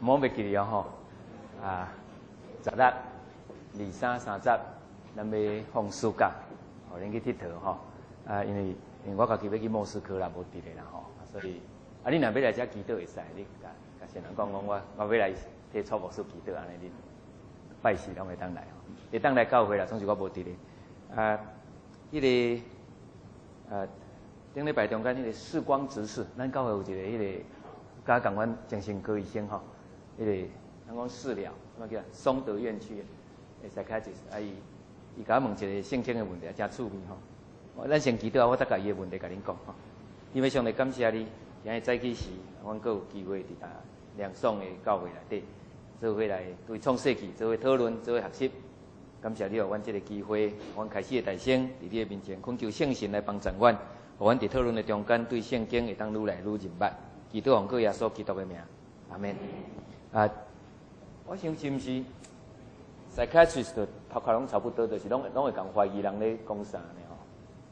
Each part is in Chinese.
莫袂记哩哦吼，10月23、30，咱要放暑假，互恁去佚佗吼。因为我家己要去莫斯科啦，无伫咧啦吼，所以你若要来遮祈祷会使，你甲先人讲我要来替蔡牧师祈祷，安尼恁拜四拢会当来，会当来教会啦，总是我无伫咧。顶礼拜中间迄个视光执事，咱教会有一个迄个，甲共阮精神科医生吼，迄个咱讲视疗，什么叫松德院区的 psychiatrist， 伊甲我问一个圣经的问题，真趣味吼。咱先祈祷，我再甲伊的问题甲恁讲吼。因为上帝感谢你，今日早起时，阮阁有机会伫亮爽的教会内底，做伙来对创世纪做伙讨论，做伙学习。感谢你，互阮这个机会，阮开始的大声伫你的面前，恳求圣神来帮助阮，互阮伫讨论的中间对圣经会当愈来愈入捌。祈祷奉靠耶稣基督的名，阿免。我想是毋是 psychiatrist 头壳拢差不多，就是拢会共怀疑人咧讲啥呢吼？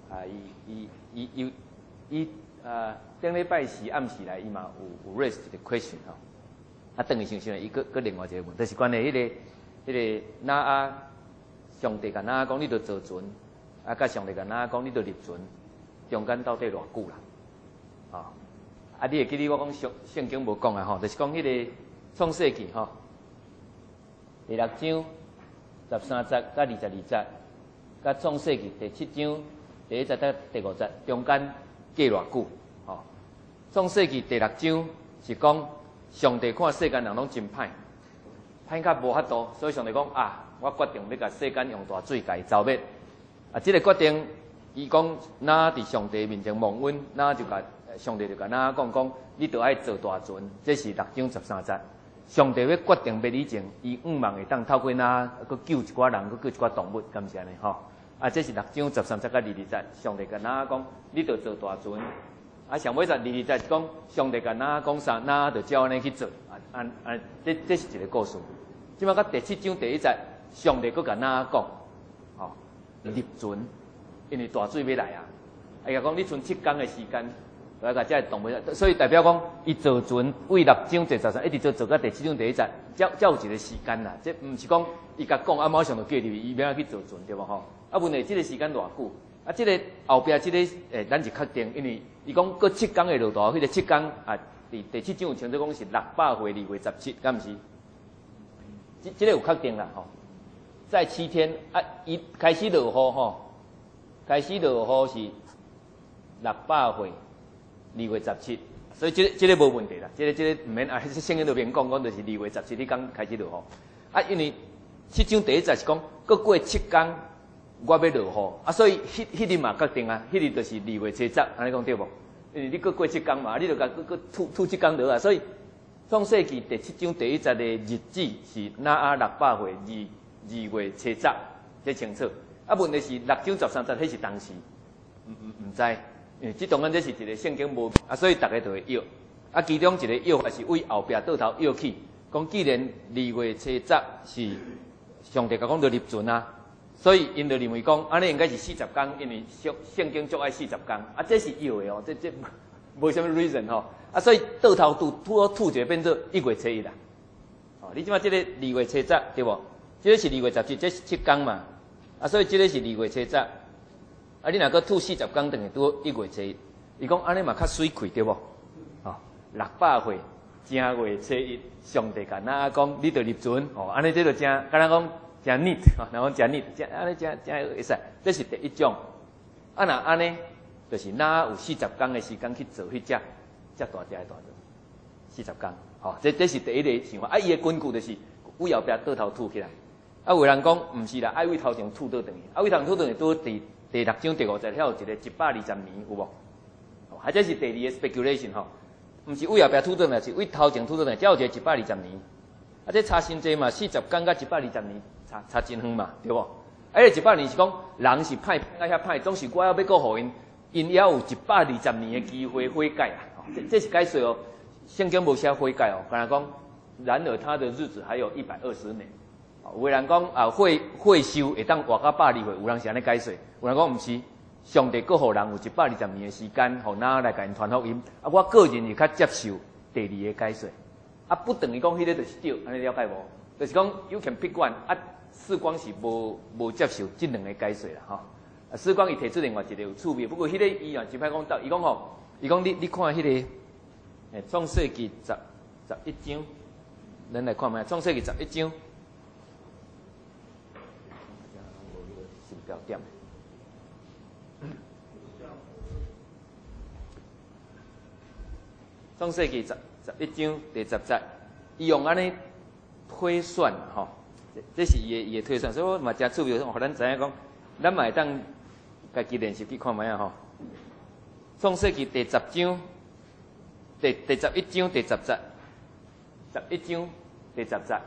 顶礼拜四暗时来，伊嘛有 raise 一个 question 吼。等于想伊个另外一个问题，就是关于迄个上帝甲讲你着坐船，甲上帝甲讲你着入船，中间到底偌久啦？你会记得我讲圣经无讲啊吼，就是讲迄个创世纪吼，第6章13节甲22节，甲创世纪第7章第1节到第5节，中间隔偌久？吼，创世纪第6章是讲上帝看世间人拢真歹，歹甲无法度，所以上帝讲我决定要甲世间用大水甲伊消灭。这个决定，伊讲伫上帝面前蒙恩，就甲上帝就甲讲，你着爱做大船。这是6章13节。上帝要决定灭你前，伊望会当透过搁救一寡人，搁救一寡动物，敢是安尼吼？这是6章13节甲22节，上帝甲讲，你着做大船。上尾22节是讲，上帝甲讲啥，就照安尼去做。这是一个故事。即摆到第7章第1节。上帝搁甲讲，入船，因为大水要来啊！甲讲你剩7天的时间，来甲这动物，所以代表讲，伊坐船为6章第13，一直做到第7章第1节，才有一个时间啦。这毋是讲伊甲讲马上就过入去，伊要去坐船对无吼？问题这个时间偌久？这个后壁这个咱是确定，因为伊讲搁7天的落大，迄个7天第7章有称作讲是600岁2月17，敢毋是？这个有确定啦吼。在7天伊开始落雨吼，开始落雨是600岁2月17，所以这个无问题啦，这个毋免圣经都免讲就是2月17迄天开始落雨。因为7章第1节是讲，搁过7天我要落雨，所以迄日嘛确定啊，迄日就是2月7日，安尼讲对无？因为你搁过7天嘛，你就甲搁吐7天落啊，所以创世纪第7章第1节的日子是600岁2月7日，这清楚。问题是6章13节，迄是当时，唔知，因为这当然这是一个圣经无所以大家就会约。其中一个约法是为后壁倒头约起，讲既然2月7日是上帝甲讲着入船啊，所以因就认为讲安尼应该是40天，因为圣经足爱40天，这是约的哦，这无啥物 reason 吼，所以倒头吐一个变做1月7日啦。你即摆这个2月7日对无？这个是2月17，这是7天嘛，所以这个是2月7日。你若搁吐40天，等于拄1月7日。伊讲安尼嘛较水气对无？600岁正月7日，上帝甲讲，你着入船安尼这就正，敢若讲正 neat 然后正 neat， 安尼正会使。这是第一种。若安尼，就是有40天的时间去做迄只大只的大船，40天。这是第一个想法。伊的根据就是为后壁倒头吐起来。有人讲毋是啦，爱为头前吐倒转去，为头前吐倒转去拄第6章第5节，遐有一个120年有无？这是第2个 speculation 吼，毋是为后壁吐倒来，是为头前吐倒来，才有一个120年。这差真济嘛，40天甲120年差真远嘛，对无？个100年是讲人是歹遐歹，总是我要搁互因也有120年的机会悔改啦。这是解说哦，圣经无写悔改哦，敢若讲然而他的日子还有120年。有个人讲会修会当活到120岁，有人是安尼解说，有人讲毋是，上帝搁互人有120年的时间，互咱来甲因传福音。我个人是较接受第2个解说， 啊，不等于讲迄个就是对，安尼了解无？就是讲有权闭关啊，视光是无接受这两个解说啦，吼。啊，视光伊提出另外一个有趣味，不过迄个伊啊真歹讲到，伊讲吼，伊讲你看迄个，创世纪11章，咱来看卖，创世纪11章。是标点。创世纪11章第10节，伊用安尼推算吼，这是伊的推算，所以我嘛真趣味，互咱知影讲，咱嘛会当家己练习去看卖啊吼。创世纪第10章，第11章第10节，11章第10节，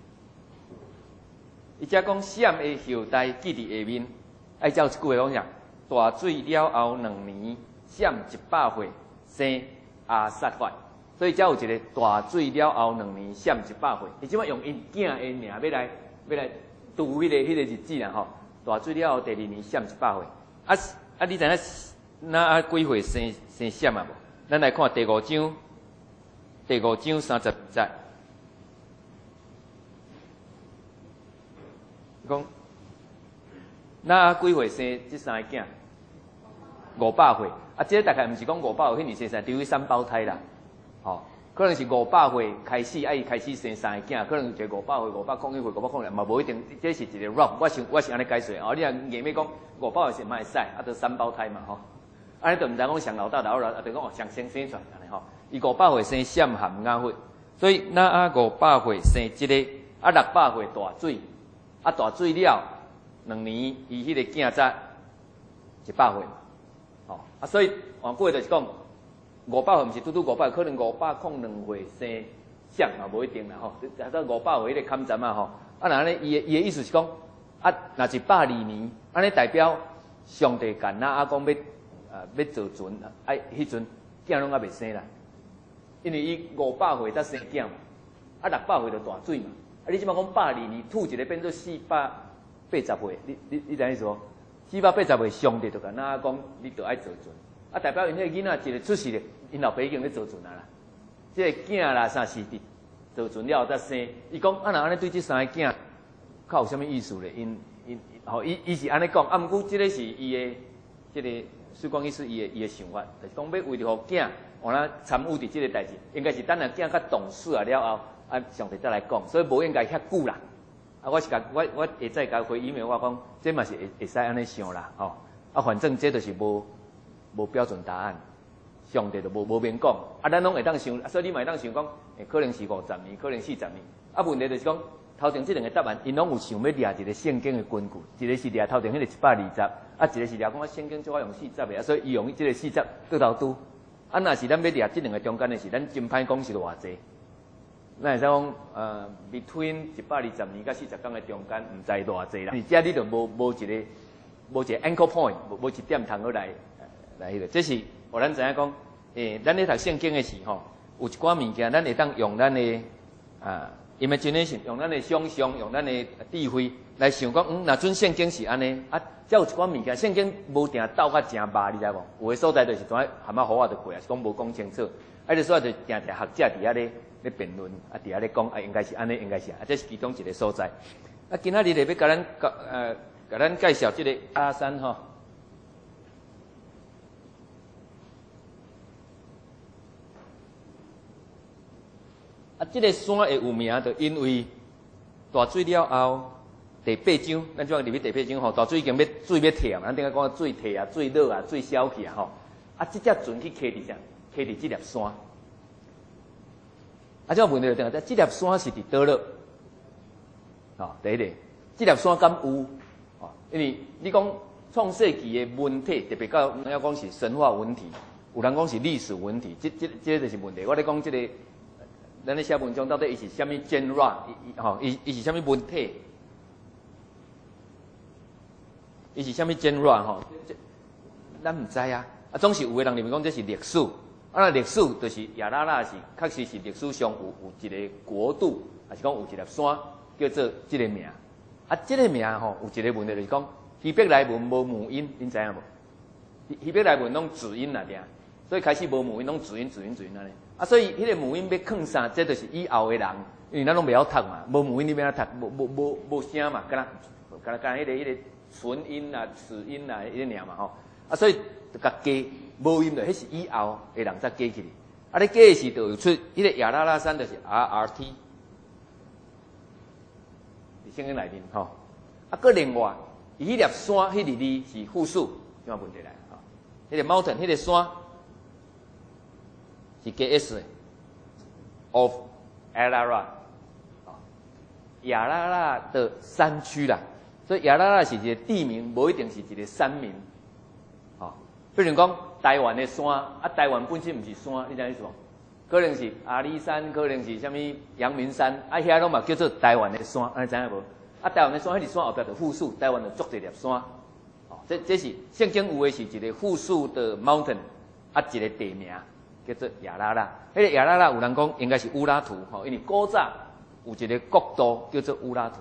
伊遮讲闪的后代记伫下面，爱照一句话讲啥？大水了后2年，闪100岁生阿撒法，所以才有一个大水了后2年，闪100岁。伊即摆用因囝的名要来拄迄个日子啦吼。大水了后第2年，闪100岁。你知影哪几岁生闪啊无？咱来看第5章30节。讲，那几岁生这3个囝？500岁。啊，这大概毋是讲500岁，迄年生除非3胞胎啦，吼，可能是500岁开始，伊开始生3个囝，可能就500岁、501岁、502，嘛无一定，这是一个 rough， 我是安尼解说。哦，你若硬要讲500岁是嘛会使，啊，就3胞胎嘛，吼，安尼就毋知讲上老大，啊，就讲哦上先生出来安尼吼。伊500岁生闪含雅弗，所以那500岁生这个，啊600岁大水。啊，大水了2年，伊迄个囝才100岁嘛，吼啊，所以换句话就是讲，500岁毋是拄500，可能502岁生闪嘛，无一定啦吼。啊，到500岁迄个坎站啊吼，啊，那安尼伊的意思是讲，啊，若120年，安尼代表上帝干那讲要做船，啊，迄阵囝拢还未生啦，因为伊500岁才生囝嘛，啊600岁就大水嘛。啊！你即摆讲102年，吐一个变做480岁，你知意思无？480岁，上帝就甲那讲，你着爱做船。啊，代表因迄个囡仔一个出世咧，因老爸已经咧做船啊啦。即个囝啦，啥是伫做船了后才生。伊讲啊，若安尼对即3个囝，较有啥物意思咧？伊是安尼讲，啊，毋过即个是伊的，即个水光医师伊的想法，就是讲要为着互囝，互咱参与伫即个代志，应该是等下囝较懂事啊了后。啊，上帝再来讲，所以无应该遐久啦。啊，我会再甲回 email， 我讲，这嘛是会使安尼想啦，吼。啊，反正这就是无标准答案，上帝就无明讲。啊，咱拢会当想，所以你嘛会当想讲，可能是50年，可能40年。啊，问题就是讲，头前这2个答案，因拢有想要掠一个圣经的根据，一个是掠头前迄个120，啊，一个是掠讲圣经最好用40的，所以伊用这个40倒头拄。啊，若是咱要掠这2个中间的是，咱真歹讲是偌济。咱会使讲between 120年甲40天的中间，毋知偌济啦。而遮你就无一个 anchor point， 无一点通好来迄个。这是互咱知影讲，咱咧读圣经的时吼，有一寡物件，咱会当用咱的imagination， 用咱的想象，用咱的智慧来想讲，若准圣经是安尼，啊，才有一寡物件，圣经无定斗甲真麻，你知无？有诶所在就是怎含仔好啊就过啊，是讲无讲清楚。啊，就所在就定学者伫遐咧辩论，啊，伫遐咧讲，啊，应该是安尼，应该是啊，这是其中一个所在。啊，今仔日要甲咱介绍这个阿山吼。啊，这个山会有名，就因为大水了后，第8章，咱即摆入去第8章吼，大水已经水要退啊，咱顶下讲水退啊，水落啊，水消去啊吼。啊，即只船去开伫啥？开伫这粒山。啊，这个问题就定在这粒山是伫倒落。第一个，这粒山敢有？因为你讲创世纪的文体，特别到要讲是神话文体，有人讲是历史文体，这就是问题。我咧讲这个，咱咧写文章到底伊是虾米 genre？ 伊是虾米文体？伊是虾米 genre？ 吼，咱毋知啊。啊，总是有个人认为讲这是历史。啊，历史就是亚拉拉是确实是历史上有一个国度，还是讲有一粒山叫做这个名。啊，这个名吼有一个问题就是讲，希伯来文无母音，恁知影无？希伯来文拢子音啦，定，所以开始无母音，拢子音安尼。 啊，所以迄个母音要囥啥，这就是以后的人，因为咱拢袂晓读嘛，无母音你要怎读，无声嘛，敢若迄个唇音啊、齿音啊，迄个尔嘛吼。啊，所以就甲加无音的，迄是以后的人才加起哩。啊，你加的时就有出迄个亚拉拉山就是 RRT， 伫圣经内面吼。啊，搁另外，伊迄粒山迄个字是复数，怎啊问题来吼？迄个 mountain， 迄个山是加 S 的 of Ararat， 亚拉拉的山区啦。所以亚拉拉是一个地名，无一定是一个山名。比如讲台湾的山，啊，台湾本身毋是山，你知影意思无？可能是阿里山，可能是啥物阳明山，啊，遐拢嘛叫做台湾的山，安尼知影无？啊，台湾的山，迄个山后壁就复数，台湾就足一粒山。哦，这是圣经有的是一个复数的 mountain， 啊，一个地名叫做亚拉拉。迄个亚拉拉有人讲应该是乌拉图，吼，因为古早有一个国度叫做乌拉图。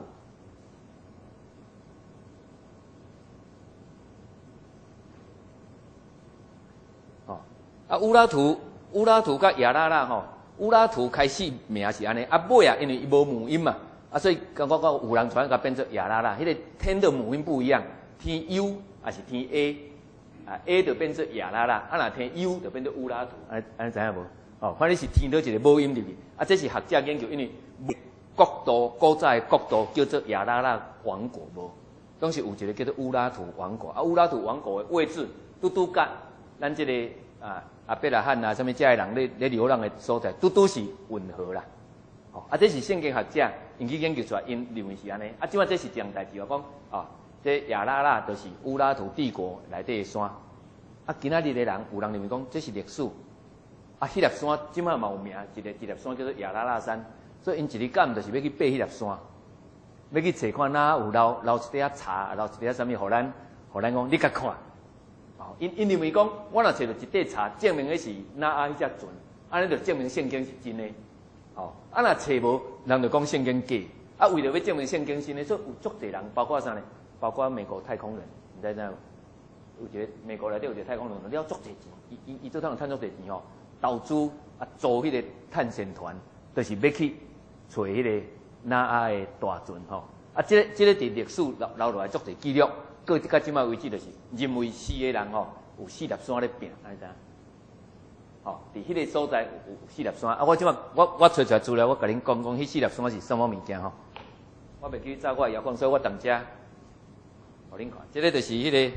啊，乌拉图甲亚拉拉吼，乌拉图开始名是安尼，啊尾啊，因为伊无母音嘛，啊所以我有人传甲变做亚拉拉，迄个天的母音不一样，天 U 还是天 A， 啊 A 就变做亚拉拉，啊若天 U 就变做乌拉图，安知影无？哦，反正是添到一个母音入去，啊这是学者研究，因为国度古早的国度叫做亚拉拉王国无，当时有一个叫做乌拉图王国，啊乌拉图王国的位置拄甲咱这个阿伯拉罕啊，什么遮个人咧流浪的所在，拄是吻合啦。哦，啊，这是圣经学者因去研究出来，因认为是安尼。啊，即摆这是一样代志，我讲啊，这亚拉拉就是乌拉图帝国内底的山。啊，今仔日的人有人认为讲这是历史。啊，迄粒山即摆嘛有名，一粒山叫做亚拉拉山。所以因一日干就是要去爬迄粒山，要去找看哪有留一块茶，留一块啥物，互咱讲你甲看。因认为讲，我若找到一块茶，证明迄是哪阿迄只船，安尼就证明圣经是真的。哦，啊若找无，人就讲圣经假。啊，为了要证明圣经真的，所以有足侪人，包括啥呢？包括美国太空人，你知影？有一个美国内底有一个太空人，了足侪钱，伊做通赚足侪钱吼，投资啊租迄个探险团，就是要去找迄个哪阿的大船吼。啊，这个伫历史留落来足侪记录。到即摆为止，就是认为死的人吼有四粒山咧拼，安尼知影？吼，伫迄个所在有四粒山。啊，我即摆我找出来资料，我甲恁讲迄四粒山是什么物件吼？我袂记早我遥控，所以我踮遮，互恁看。即个就是迄个，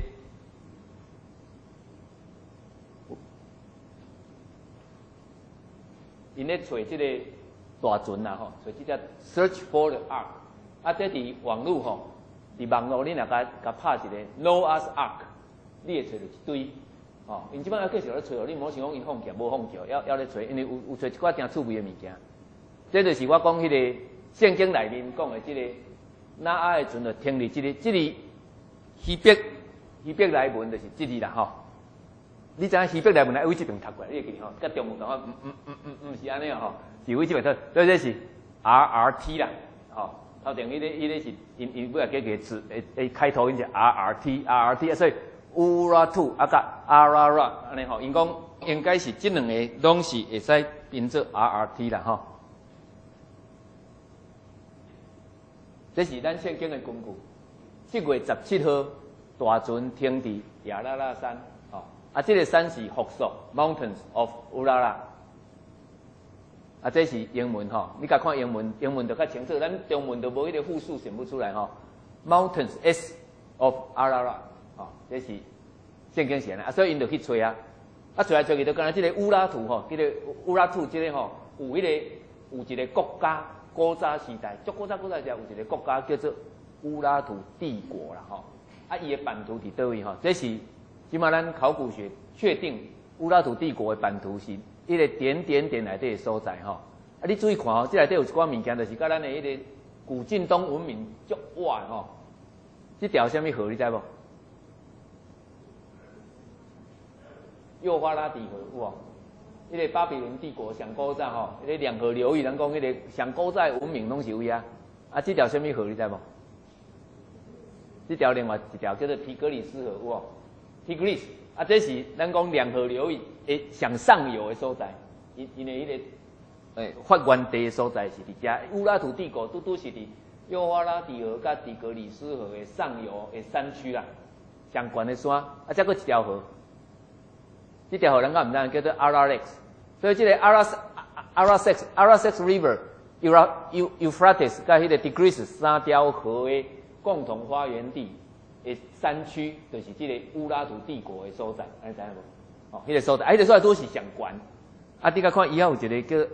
因咧找即个大船啦吼，找即只 Search for the Ark。啊，这伫网络吼。伫网络，你若甲拍一个 Noah's Ark， 你会找到一堆。哦，因即摆要继续咧找，你莫想讲因放弃，无放弃，要咧找，因为有找一寡真趣味的物件。这就是我讲迄个圣经内面讲的即个哪阿的船就停伫即个希伯来文就是即字啦吼。你知影希伯来文来为即边读过来，你会记吼？甲中文讲毋是安尼吼，是为即边读，所以这是 RRT 啦，吼。头前迄个是因尾仔加个字，开头因是 RRT， 所以乌拉图啊甲阿拉拉安尼吼，因讲应该是即两个拢是会使变做 RRT 啦吼。这是咱圣经的根据。7月17号，大船停伫亚拉拉山，吼啊，这个山是复数 Mountains of Urara。啊，这是英文吼，你甲看英文就较清楚，咱中文就无迄个复数想不出来吼。Mountains S of Ararat， 吼，这是圣经写的啊，所以因就去找啊，啊找来找去就敢若即个乌拉图吼，即个乌拉图即个吼，有一个国家，古早时代，古早时有一个国家叫做乌拉图帝国啦吼，啊伊的版图伫倒位吼，这是即马咱考古学确定乌拉图帝国的版图是。迄个点内底的所在吼，啊，你注意看吼，这内底有一寡物件，就是甲咱的迄个古晋东文明足晚吼。这条什么河你知无？幼发拉底河有无？迄个巴比伦帝国上古早吼，迄个两河流域，人讲迄个上古早的文明拢是有啊。啊，这条什么河你知无？这条另外一条叫做提格里斯河有无？提格里斯。啊，这是咱讲两河流域的上上游的所在， 因的迄个发源地的所在是伫遮，乌拉图帝国拄是伫幼发拉底河甲底格里斯河的上游的山区啦，上悬的山，啊，再过一条河，这条河人家毋知叫做 Arax， 所以这个 Arax River、Euphrates 甲迄个 Tigris 三条河的共同发源地的山区，就是这个乌拉图帝国的所在，安尼知影无？哦，迄个所在，迄个所在都是上悬。啊，你甲看以后有一个叫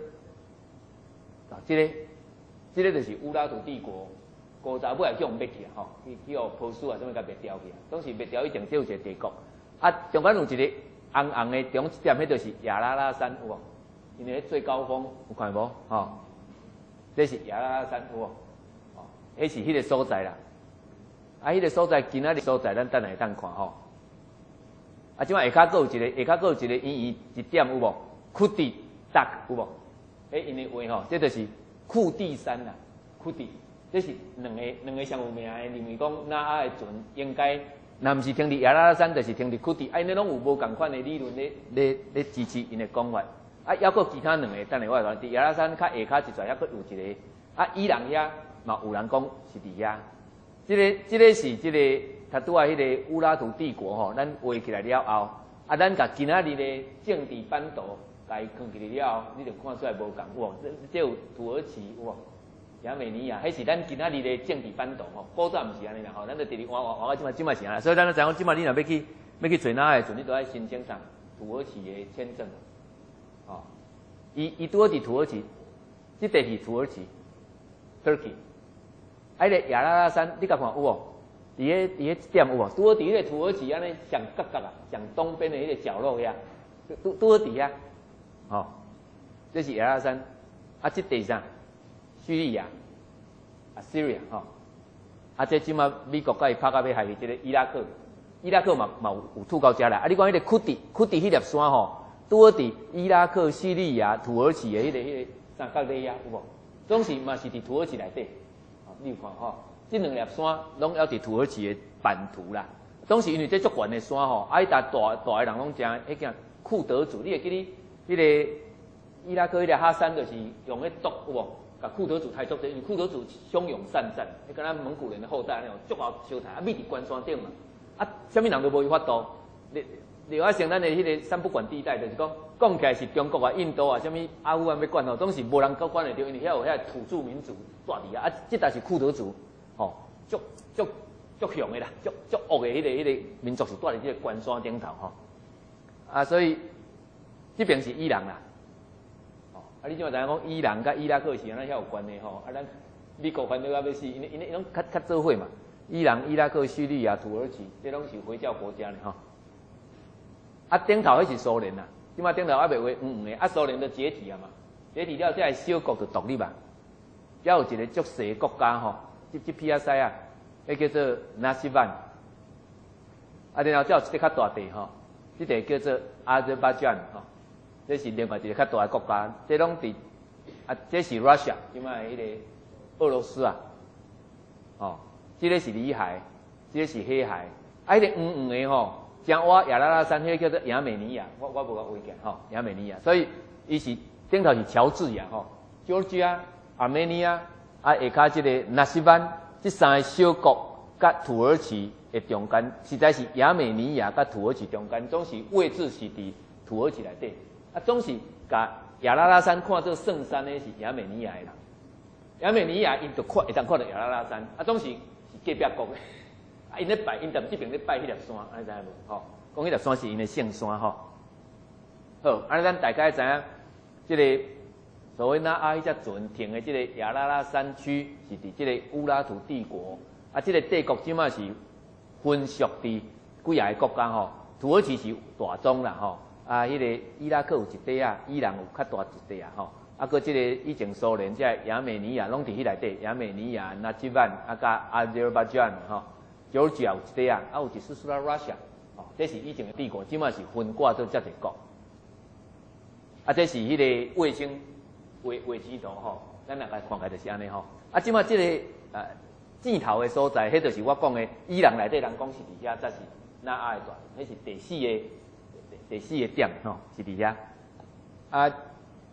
这个就是乌拉图帝国古早尾来叫灭去啊，吼，去互波斯啊，什么甲灭掉去啊，当时灭掉一定只有一个帝国。啊，中间有一个红红的中一点，迄就是亚拉拉山，有无？因为最高峰有看无？吼，这是亚拉拉山，有无？哦，迄是迄个所在啦。啊，迄个所在今仔日所在，咱等下会当看吼。啊，即摆下骹佫有一个圆一点有无？库地达有无？因为话吼，这就是库地山啦，库地，这是两个上有名的，认为讲那阿的船应该，若毋是停伫亚拉拉山，就是停伫库地，因为拢有无共款的理论咧支持因的讲法。啊，还佫其他两个，等下我来讲，伫亚拉拉山较下骹一撮，还佫有一个，啊，伊朗遐嘛有人讲是伫遐。这个是这个他拄啊迄个乌拉图帝国吼，咱画起来了后，啊，咱甲今仔日的政治版图。甲伊放起来了后，你就看出来无共有无？这有土耳其有无？亚美尼亚，迄是咱今仔日的政治版图吼。古早毋是安尼啦吼，咱就直直换到即摆是安尼。所以咱就知影，即摆你若要去做哪个阵，你都爱申请上土耳其的签证。哦，伊拄好伫土耳其，即地是土耳其 ，Turkey。啊，个亚拉拉山，你甲看有无？伫迄点有无？拄好伫迄个土耳其安尼上角角啊，上东边的迄个角落遐，拄好伫遐。哦，这是亚拉山，啊，这地上叙利亚，啊 ，Syria 吼，啊，这即马美国甲伊拍到要害去这个伊拉克嘛有吐到遮来，啊，你讲迄个库地迄粒山吼，拄好伫伊拉克、叙利亚、土耳其的迄个三角底遐有无？总是嘛是伫土耳其内底，哦，你有看吼，这两粒山拢要伫土耳其的版图啦。当时因为这足悬的山吼，啊，伊大的人拢诚迄个库德族，你会记哩？迄个伊拉克迄个哈山就是用迄毒有无？甲库德族太足者，因为库德族骁勇善战，迄敢若蒙古人的后代那种足好烧台，啊，秘伫关山顶嘛，啊，啥物人都无伊法度。另外像咱的迄个三不管地带，就是讲起来是中国啊、印度啊、啥物阿富汗要管吼，总是无人够管得着，因为遐有遐土著民族住伫啊，啊，这代是库德族，吼，足强的啦，足恶的迄个民族是住伫这个关山顶头吼，啊，所以。这边是伊朗啦，哦，啊，你即马知影讲伊朗甲伊拉克是安尼遐有关系吼，啊，咱美国反正要死，因为拢较做伙嘛，伊朗、伊拉克、叙利亚、土耳其，这拢是回教国家呢吼。啊，顶头迄是苏联啦，即马顶头还袂话的，啊，苏联都解体啊嘛，解体了，这小国就独立嘛，还有一个足细的国家吼，这批啊西啊，迄叫做纳西万，啊，然后再有一个较大地吼，这地叫做阿塞拜疆吼。这是另外一个较大的国家，这拢伫啊，这是 Russia， 即卖迄个俄罗斯啊，哦，这个是里海，这个是黑海，啊，迄个黄的吼，江哇亚拉拉山，迄个叫做亚美尼亚，我无甲画见吼，亚美尼亚，所以伊是顶头是乔治亚吼 ，Georgia、Armenia 啊，下骹这个纳西班，这三个小国甲土耳其的中间，实在是亚美尼亚甲土耳其中间，总是位置是伫土耳其内底。啊，总是甲亚拉拉山看做圣山的是亚美尼亚的人，亚美尼亚因就会当看到亚拉拉山，啊，总是隔壁国的，啊，因咧拜，因踮这边咧拜迄粒山，安尼知影无？吼，讲迄粒山是因的圣山吼。好，安尼咱大概知影，这个所谓那阿迄只船停的这个亚拉拉山区是伫这个乌拉图帝国，啊，这个帝国即马是分属伫几啊个国家吼，土耳其是大宗啦吼。啊，迄个伊拉克有一块啊，伊朗有较大一块啊，吼。啊，搁即个以前苏联即个亚美尼亚拢伫迄内底，亚美尼亚、纳吉万啊，甲阿塞拜疆吼，Georgia有一块啊，啊有一丝丝啦 Russia， 吼，这是以前的帝国，即马是分割做遮侪国。啊，这是迄个卫星卫星图吼，咱大概看起来就是安尼吼。啊，即马即个箭头的所在，迄就是我讲的伊朗内底人讲是伫遐，则是那阿段，迄是第四个点吼，是伫遐。啊，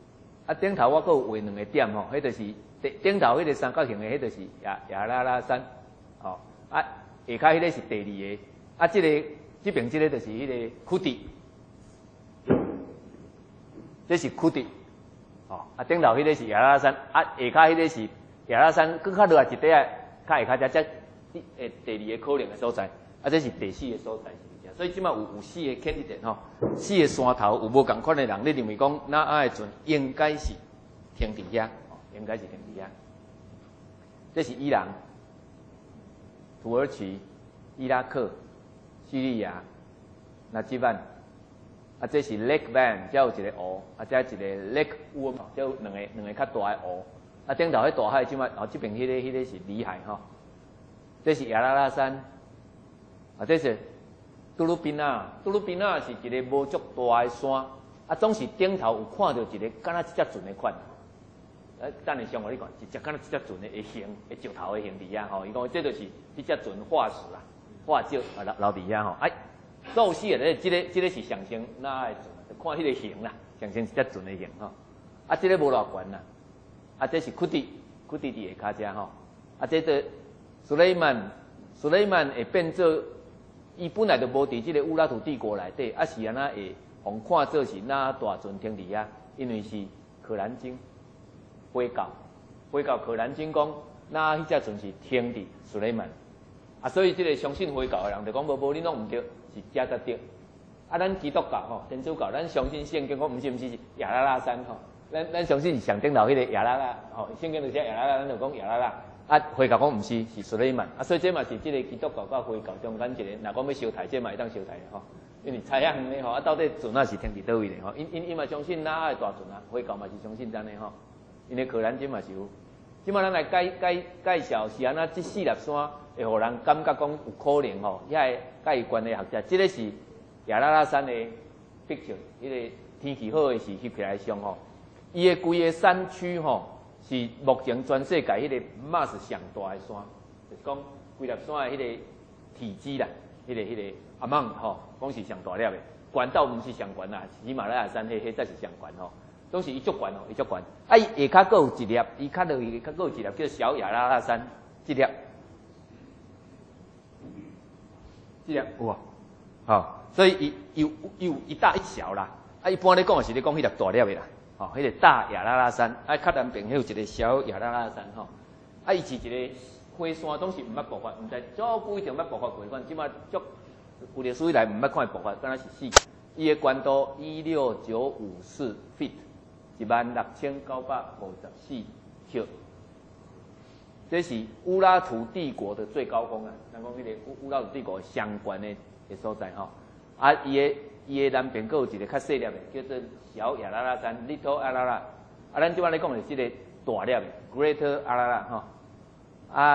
啊，顶头我阁有画2个点吼，迄就是顶头迄个三角形的，迄就是亚拉拉山，吼啊，下骹迄个是第2个，啊，这边这个就是迄个库迪，这是库迪，吼啊，顶头迄个是亚拉拉山，啊，下骹迄个是亚拉拉山，搁较落来一块啊，较下骹才第2个可能的所在，啊，这是第4个所在。所以即马有4个 candidate 吼，4个山头有无共款的人，你认为讲那的船应该是停伫遐，应该是停伫遐。这是伊朗、土耳其、伊拉克、叙利亚、纳吉万，啊，这是 Lake Van， 才有一个湖，啊，再一个 Lake Worm， 才有两个较大的湖。啊，顶头迄大海即马，这边迄个是里海吼，这是亚拉拉山，啊，这是。杜鲁宾纳是一个无足大的山，啊，总是顶头有看到一个敢若一只船的款。等下上互你看，一只敢若一只船的形，石头的形伫遐吼。伊讲这就是一只船化石啦，化石啊留伫遐吼。哎，所有的这个是象征哪的船？就看迄个形啦，象征一只船的形吼。啊，这个无偌悬啦，啊，这是库迪伫下骹遮吼。啊，这个苏雷曼会变做。伊本来就无伫即个乌拉图帝国内底，啊是安那会互看做是哪大船停伫遐，因为是可兰经回教可兰经讲，哪迄只船是停伫苏雷曼，啊所以即个相信回教的人就讲无你弄毋对，是遮才对。啊，咱基督教吼，天主教，咱相信圣经讲毋是亚拉拉山吼，咱相信上顶头迄个亚拉拉吼，圣经就写亚拉拉，咱就讲亚拉拉。啊，回教讲毋是，是苏雷曼。啊，所以这嘛是即个基督教甲回教中间一个，若讲要烧台，这嘛会当烧台吼。因为猜遐远的吼，啊，到底船啊是停伫倒位的吼？因嘛相信哪的大船啊，回教嘛是相信咱的吼。因为可兰经嘛是有。即马咱来介绍是安那，即4粒山会互人感觉讲有可能吼，遐个介关的学者，即个是亚拉拉山的 picture， 迄个天气好的是翕起来上吼，伊的规个山区吼。是目前全世界迄个 mass 上大的山，就是讲规粒山的迄个体积啦，迄个 amount 吼，讲是上大粒的。悬到毋是上悬啦，喜马拉雅山迄才是上悬吼，拢是伊足悬吼，伊足悬。啊，伊下骹佫有一粒，伊较落去佫有一粒叫小亚拉拉山，这粒有啊，吼，所以伊有一大一小啦。啊，一般咧讲是咧讲迄粒大粒的啦。哦，迄个大亚拉拉山，啊，较南边迄有一个小亚拉拉山吼，啊，伊是一个火山，总是毋捌爆发，毋知早不一定捌爆发过，即马足有历史以来毋捌看爆发，敢若是死。伊的悬度16954 feet， 16954 尺，这是乌拉图帝国的最高峰啊！咱讲迄个乌拉图帝国上悬的所在吼，啊，伊的南边佫有一个较细粒的，叫做小亚拉拉山 （Little Ararat）。啊，咱即摆咧讲的是即个大粒的 （Greater Ararat） 吼。啊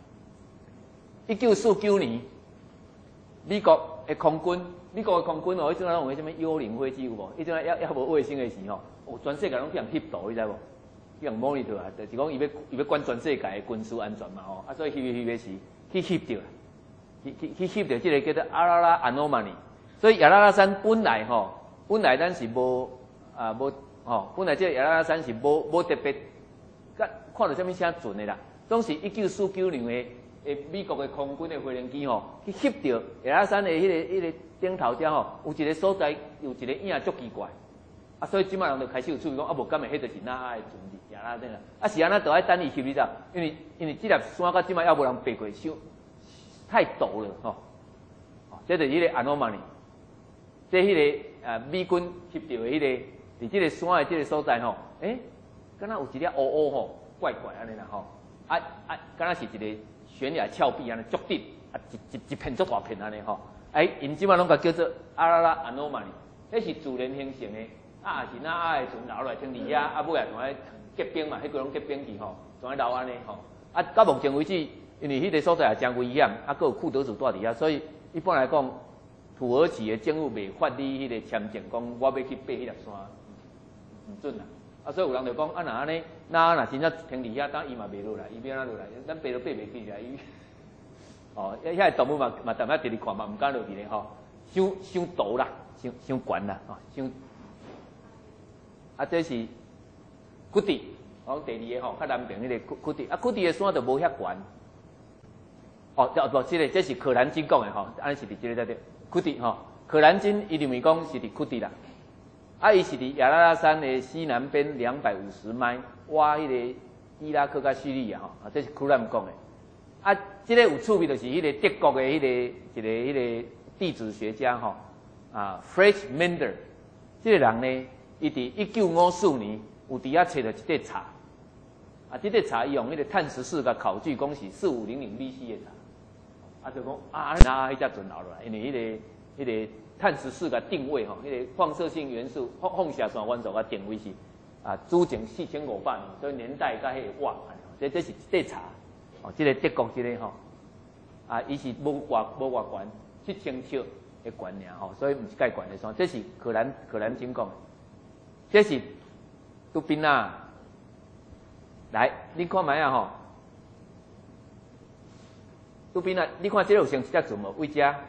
，1949年，美国的空军哦，迄阵拢有迄什么幽灵飞机有无？迄阵还无卫星的时吼，全世界拢去人翕图，你知无？去人 monitor 啊，就是讲伊要管全世界的军事安全嘛吼。啊，所以翕的是去翕到，去翕到即个叫做阿拉拉 anomaly。所以亚拉拉山本来咱是无吼，本来这个亚拉拉山是无特别，看到什么啥准的啦，总是1949年的美国的空军的飞行机吼，去翕到亚拉拉山的迄个顶头遮吼，有一个所在有一个影足奇怪，啊，所以即摆人就开始有注意讲，啊，无敢会迄就是哪的船伫亚拉顶啦，啊是安那就爱等伊翕你知？因为即粒山到即摆还无人爬过，太陡了吼，这就是迄个 anomaly。即迄个美军翕到的迄个，伫即个山的即个所在吼，敢若有一粒乌乌吼，怪怪安尼啦吼，敢若是一个悬崖峭壁安尼足直，啊一片足大片安尼吼，因即摆拢甲叫做阿拉拉 anomaly， 迄是自然形成的，啊是哪的船流落来停伫遐，啊尾来从来结冰嘛，迄个拢结冰去吼，从来流安尼吼，啊到目前为止，因为迄个所在也真危险，啊佫有库德族住伫遐，所以一般来讲。土耳其的政府未发你迄个签证，讲我要去爬迄粒山，唔准啦。啊，所以有人就讲，啊，若真正停伫遐，当伊嘛袂落来，伊要安怎落来？咱爬都爬袂起来，伊哦，遐个动物嘛淡薄直直看嘛，唔敢落去咧吼，伤陡啦，伤悬啦，吼，伤。啊，这是库迪，讲第二个吼，较南边迄个库迪，啊库迪的山就无遐悬。哦，不，这是可兰经讲的吼，安尼是伫这个在对。库迪吼，可兰经伊认为讲是伫库迪啦，啊，伊是伫亚拉拉山的西南边250迈，挖迄个伊拉克甲叙利亚吼，啊，这是库兰讲的。啊，这个有趣味就是迄个德国的迄个迄个地质学家吼，啊 ，Fritz Mender， 这个人呢，伊伫1954年有伫遐找到一块茶，啊，这块茶伊用迄个碳14甲考据讲是4500 BC 的茶。啊，就讲啊，那迄只船后落来，因为迄个碳14个定位吼，迄个放射性元素放射线元素个定位是啊，主前4500年，所以年代甲迄个晚，这是一块茶，哦，这个德国这个吼，啊，伊是无偌悬，7000尺的悬尔吼，所以毋是介悬的山，这是可兰经讲的，这是杜宾纳，来，你看卖啊吼。拄边啊，你看这有成一只船无？位遮，啊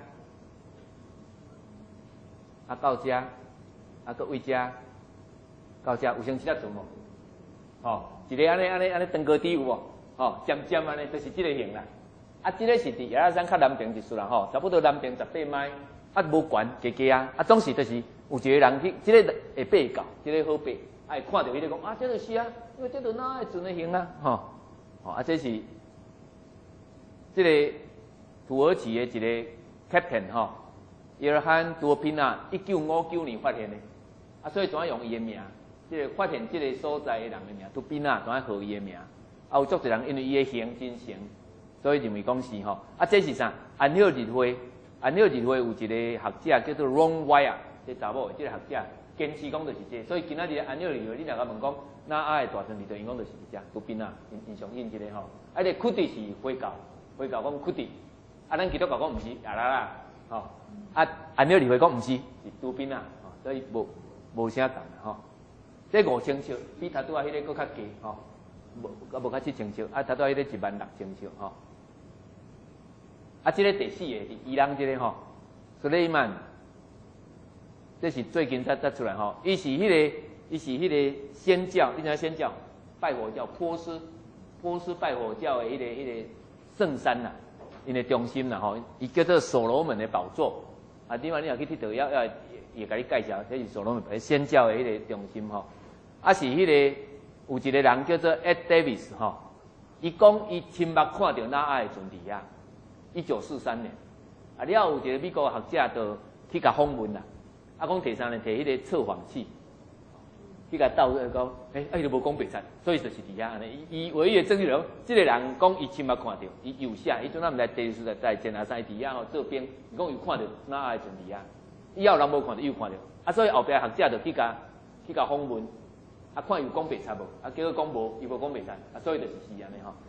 到遮，啊搁位遮，到遮有成一只船无？吼，一个安尼长高低有无？吼，尖尖安尼，就是这个形啦。啊，这个是伫亚拉山较南边一处啦，吼，差不多南边18迈，啊无悬，低啊，啊总是就是有一个人去，这个会爬到，这个好爬，啊会看到伊咧讲啊，这就是啊，因为这就哪会船的形啊，吼，吼啊这是。这个土耳其的一个 captain 吼，约翰多宾纳1959年发现的，啊，所以怎样用伊的名？这个发现这个所在的人的名，多宾纳怎样号伊的名？啊，有足侪人因为伊的形真形，所以认为讲是吼。啊，这是啥？安赫日会，安赫日会有一个学者叫做 Ron Wire， 这查某的这个学者坚持讲就是这，所以今仔日安赫日会，你若甲问讲，那爱的大船里头，因讲就是这多宾纳，因相信这个吼。啊，这库迪是回教。回教讲库迪，啊，咱基督教讲毋是亚拉啦，吼，啊，安尼你会讲毋是，是杜宾啊，所以无啥同啦，吼。这5000尺比头拄仔迄个搁较低，吼，无较7000尺，啊，头拄仔迄个16000尺，吼。啊，这个第4个是伊朗这个吼，苏雷曼，这是最近才出来吼，伊是迄个仙教，你知影仙教拜火教波斯拜火教的迄个。圣山呐，因的中心呐吼，伊叫做所罗门的宝座啊。另外你若去佚佗，也甲你介绍，这是所罗门仙教的迄个中心吼。啊是迄个有一个人叫做 Ed Davis 吼，伊讲伊亲目看到那爱的船伫遐，1943年。啊，了有一个美国学者就去甲访问啦，啊讲摕啥呢？摕迄个测谎器。去甲斗讲，伊就无讲白贼，所以就是伫遐安尼。伊唯一的证据就是，这个人讲伊亲目看到，伊有写，伊阵仔毋知第时在前下山伫遐吼做兵，伊讲伊看到哪爱船伫遐，以后人无看到，伊有看到，啊所以后壁学者就去甲访问，啊看伊有讲白贼无，啊结果讲无，伊无讲白贼，啊所以就是安尼吼。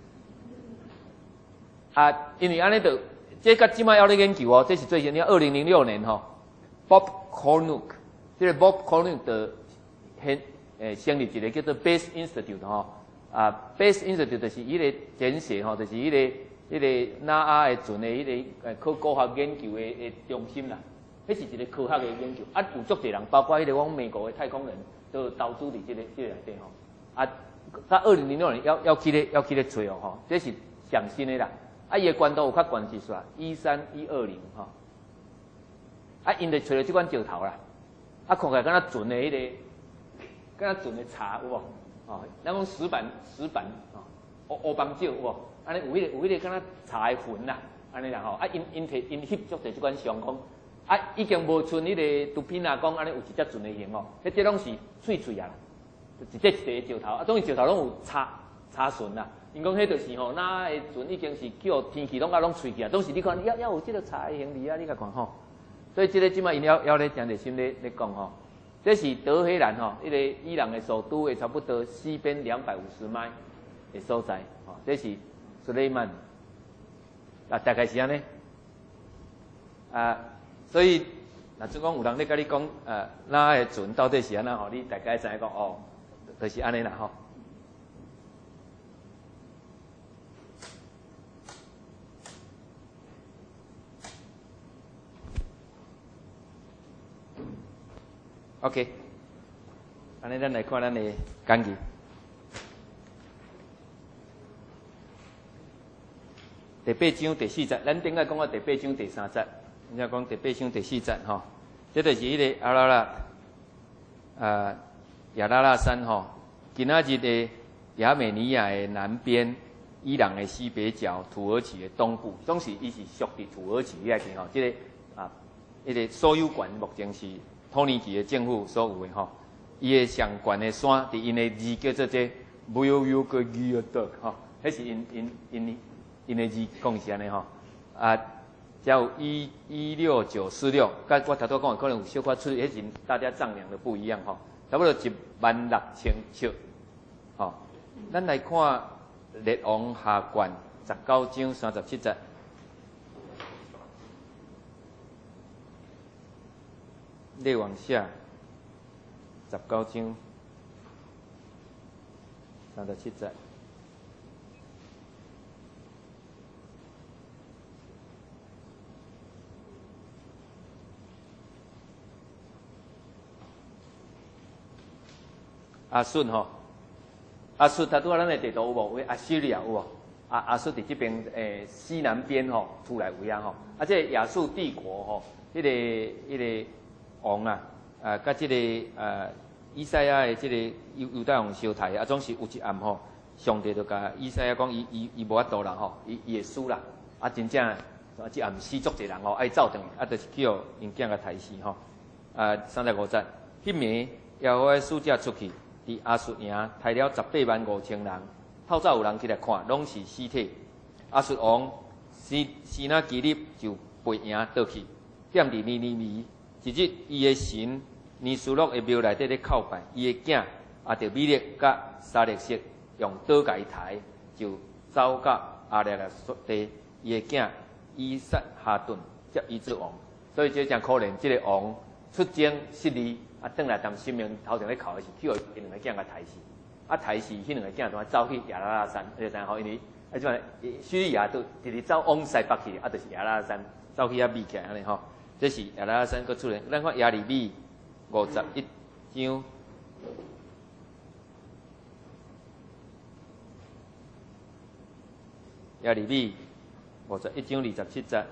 啊，因为安尼就，这甲即摆要咧研究哦，这是最近的2006年吼 ，Bob Cornuke， 这个 Bob Cornuke 的成立一个叫做 Base Institute 吼，啊 Base Institute 就是伊个简写吼，就是伊个NAA 的船的迄个科学研究的中心啦。迄是一个科学的研究，啊有足侪人，包括迄个往美国的太空人都投资伫这个内底吼。啊，到2006年要去咧找哦吼，这是上新的啦。啊，伊的关度有较悬是啥？13120吼。啊，因就找到即款石头啦，啊看起来敢若船的迄个。敢若船的茶有无？哦，咱讲石板哦，乌帮石有无？安尼有迄个敢若茶的痕啦，安尼啦吼。啊，因翕足者即款相框，啊，已经无剩迄个图片啊，讲安尼有一只船的形哦。迄拢是碎啊，一块石头啊，总之石头拢有擦痕啦。因讲迄就是吼，那的船已经是叫天气拢碎去啊，总是你看要有即个茶的形儿啊，你甲看吼。所以即个即摆因要咧真热心咧讲吼。这是德黑兰吼，迄个伊朗的首都的差不多西边250迈的所在，吼，这是苏雷曼，啊，大概是安尼，啊，所以若总讲有人咧甲你讲，哪个船到底是安怎吼，你大概知影讲哦，就是安尼啦吼。OK， 安尼咱来看咱的讲义。 第八章第4节，咱顶下讲到第八章第3节，现在讲第八章第4节吼，这就是迄个阿拉拉，亚拉拉山吼，今仔日的亚美尼亚的南边，伊朗的西北角，土耳其的东部，总是伊是属伫土耳其遐边吼，这个迄个所有权目前是土耳其的政府所有的吼，伊的上悬的山，伫因的字叫做这 Volgograd 吼，迄是因的字讲是安尼吼，才有16946，甲我头拄讲可能有小可出，迄是大家丈量的不一样吼，差不多16000尺，吼，咱来看列王下卷19章37节。列王下19章37节。阿顺吼，阿顺他拄仔咱的地图有无？为阿叙利亚有无？阿顺伫这边西南边吼出来有影吼，这亚述帝国吼，迄个王啊，甲这个以赛亚的这个犹大王相杀，总是有一暗吼，上帝就甲以赛亚讲，伊无法度啦吼，伊会输啦，真正这暗死足一人吼，爱走转去，就是叫因囝甲杀死吼。35节，迄暝耶和华的使者出去，伫亚述营杀了185000人，透早有人起来看，拢是尸体。亚述王西那基立就背营倒去，踮伫尼尼微。一日，伊的神尼苏洛的庙内底咧叩拜，伊的囝着米勒甲沙列色用刀甲伊抬，就走到阿列地，伊的囝以撒哈顿接伊做王。所以这真可怜，这个王出征失利，转来当性命头前咧哭的是，去互因两个囝甲抬死，抬死迄两个囝就走去亚拉拉山，你知影吼？因为即摆叙利亚都直直走往西北去，就是亚拉拉山走去遐避起来安尼吼。这是亚拉拉山搁出来，咱看亚利米51章，亚利米51章27节。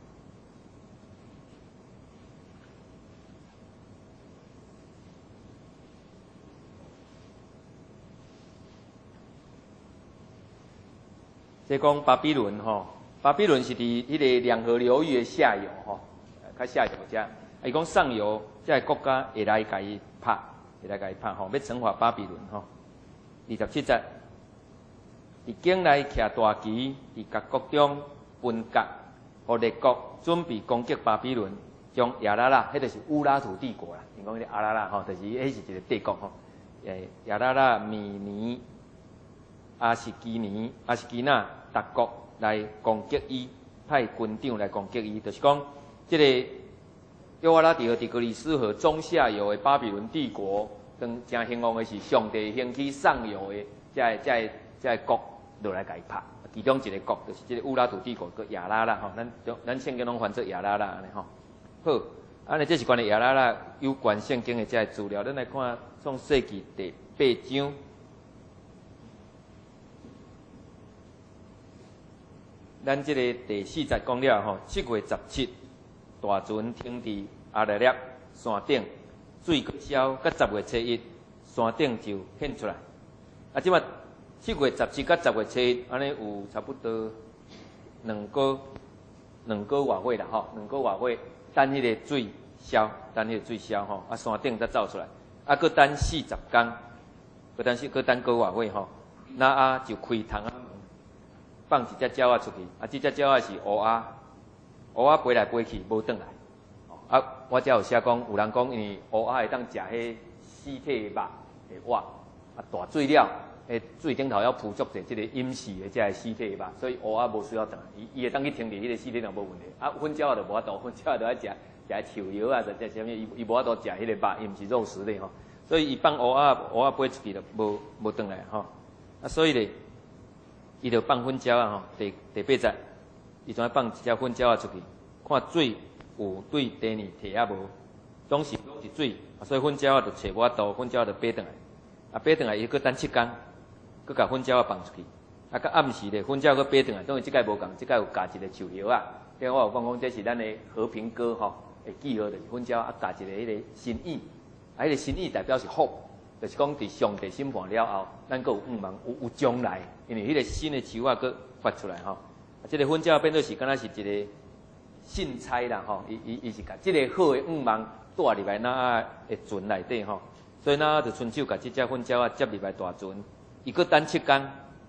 这讲巴比伦吼，巴比伦是伫迄个两河流域的下游吼。较下游遮，伊讲上游遮个国家会来甲伊拍，吼，要惩罚巴比伦吼。27节，伫境内徛大旗，伫各国中分割，互列国准备攻击巴比伦，将亚拉拉，迄就是乌拉图帝国啦。因讲迄个阿拉拉吼，就是迄是一个帝国吼。亚拉拉、米尼、阿什基那，逐国来攻击伊，派军长来攻击伊，就是讲。这个幼发拉底和底格里斯河中下游的巴比伦帝国，跟真兴旺的是上帝兴起上游的这国落来甲伊拍，其中一个国就是这个乌拉图帝国个亚拉拉吼，咱圣经拢翻做亚拉拉安尼吼。好，安尼这是关于亚拉拉有关圣经的这资料，咱来看创世纪第8章。咱这个第4节讲了吼，7月17。大船停伫阿拉列山顶，水过消，到10月初1，山顶就显出来。即马7月17到10月初1，安尼有差不多两个外月啦吼，2个外月，等迄个水消，吼，山顶才走出来。搁等40天，搁等个外月吼，那就开窗仔门，放一只鸟仔出去，这只鸟仔是乌鸦。乌鸦飞来飞去，无转来。我才有写讲，有人讲，因为乌鸦会当食迄尸体的肉的活，大水了，水顶头要铺足者即个隐士的这尸体的肉，所以乌鸦无需要转来，伊会当去停伫迄个尸体上无问题。粉鸟就无法度，粉鸟就爱食树叶啊，或者啥物，伊无法度食迄个肉，伊毋是肉食类吼。所以伊放乌鸦飞出去就无转来吼。所以咧，伊就放粉鸟啊吼，第8节。伊怎放一只粉鸟出去，看水有对地呢摕啊无，总是水，所以粉鸟就找无法度，粉鸟就爬转来，爬转来伊搁等7天，搁甲粉鸟放出去， 啊，到暗时咧，婚照佫爬转来，当然即届无共，即届有加一个树叶啊。因为我有讲这是咱的和平歌吼，会记号的婚照啊，加一个迄个心意，啊，迄个心意代表是福，就是讲伫上帝审判了后，咱佫有愿望有将来，因为迄个新的树啊佫发出来吼。啊，即个婚照变做是敢若是一个信差啦吼，伊是甲即个好的愿望带入来那的船内底吼，所以那就顺手甲即只婚照啊接入来大船，伊佫等7天，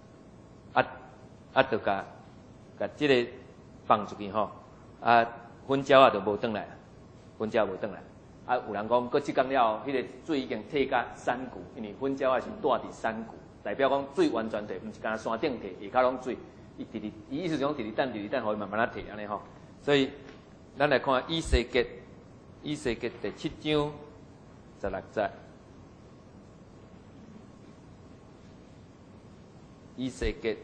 就甲即个放出去吼，啊，婚照啊就无转来，婚照无转来，啊，有人讲，佫7天了后，迄个水已经退甲山谷，因为婚照啊是带伫山谷，代表讲水完全退，毋是干山顶退，下骹拢水，伊意思讲直直等，互伊慢慢啊退安尼吼。所以，咱来看以西结第7章16节，以西结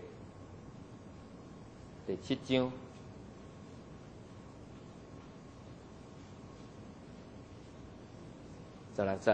第7章16节。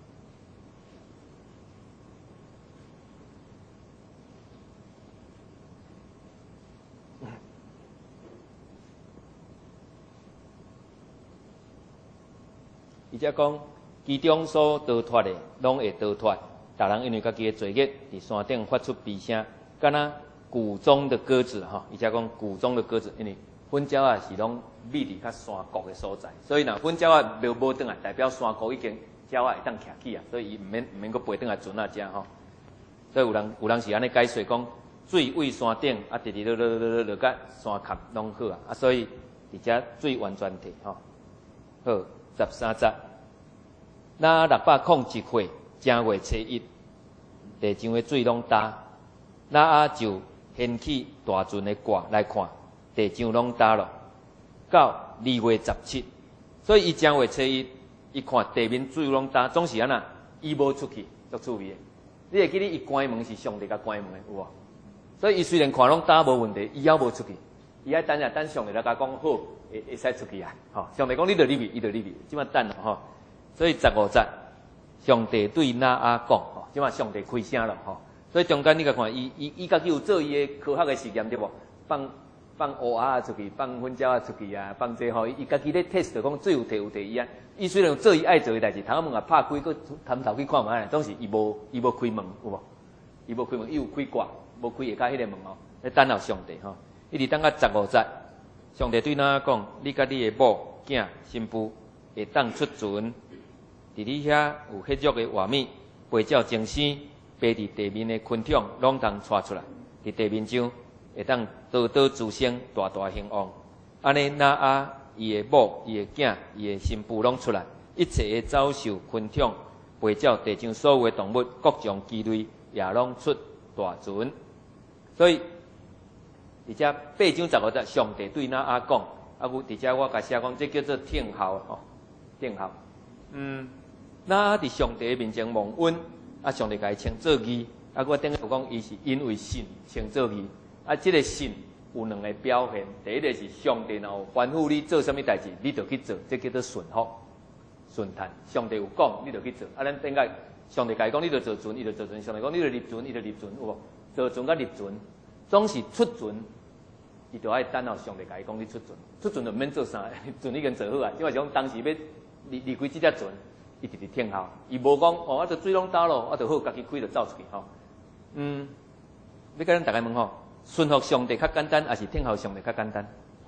伊则讲，其中所逃脱的，拢会逃脱。大人因为家己的罪孽，伫山顶发出悲声，敢若谷中的鸽子吼。伊则讲谷中的鸽子，因为粉鸟啊是拢觅伫较山谷的所在，所以若粉鸟啊无转来，代表山谷已经鸟啊会当徛起啊，所以伊毋免佫飞转来船啊遮吼。所以有人是安尼解说讲，水位山顶啊，直直落甲山壳拢好啊，所以伫遮水完全退吼。好，13节。那601岁正月初1，地上的水拢干，那就掀起大船的挂来看，地上拢干了。到2月17，所以伊正月初1，伊看地面水拢干，总是安那，伊无出去，足趣味的。你会记得伊关门是上帝甲关门的，有无？所以伊虽然看拢干无问题，伊还无出去，伊爱等上帝来甲讲好，会使出去啊！吼，上帝讲你着入去，伊着入去，即摆等咯吼。所以15节，上帝对那阿讲，吼，即摆上帝开声了吼。所以中间你甲看，伊家己有做伊的科学的实验对无？放乌鸦出去，放粉鸟出去啊，放这吼，伊家己咧 test 讲最有摕伊啊。伊虽然做伊爱做的代志，头门也拍开，佫探头去看卖，总是伊无开门，有无？伊无开门，伊有开挂，无开下骹迄个门哦。咧等候上帝吼，一直等到15节，上帝对那讲：你甲你的某囝新妇会当出船。伫你遐有血肉的画面，飞鸟精生，飞伫地面的昆虫，拢通带出来。伫地面上会当多多滋生，大大兴旺。安尼那阿伊的某、伊的囝、伊的新妇拢出来，一切的走兽、昆虫、飞鸟、地上所有的动物，各种鸡类也拢出大船。所以，伫遮8章15节，上帝对那阿讲，伫遮我甲写讲，这叫做听候吼，听候。那伫上帝面前蒙恩，上帝甲伊称作义，我顶下有讲伊是因为信称作义，即个信有2个表现，第一个是上帝若有吩咐你做啥物代志，你就去做，这叫做顺服、顺坦。上帝有讲，你就去做。咱顶下上帝甲伊讲，你就坐船，伊就坐船；上帝讲你就入船，伊就入船，有无？坐船甲入船，总是出船，伊就爱等候上帝甲伊讲你出船，出船就免做啥，船已经做好啊。因为是讲当时要离开即只船。伊直直听候，伊无讲哦，我着水拢倒咯，我着好家己开着走出去吼。要甲咱大家问吼，顺服上帝较简单，还是听候上帝较简单？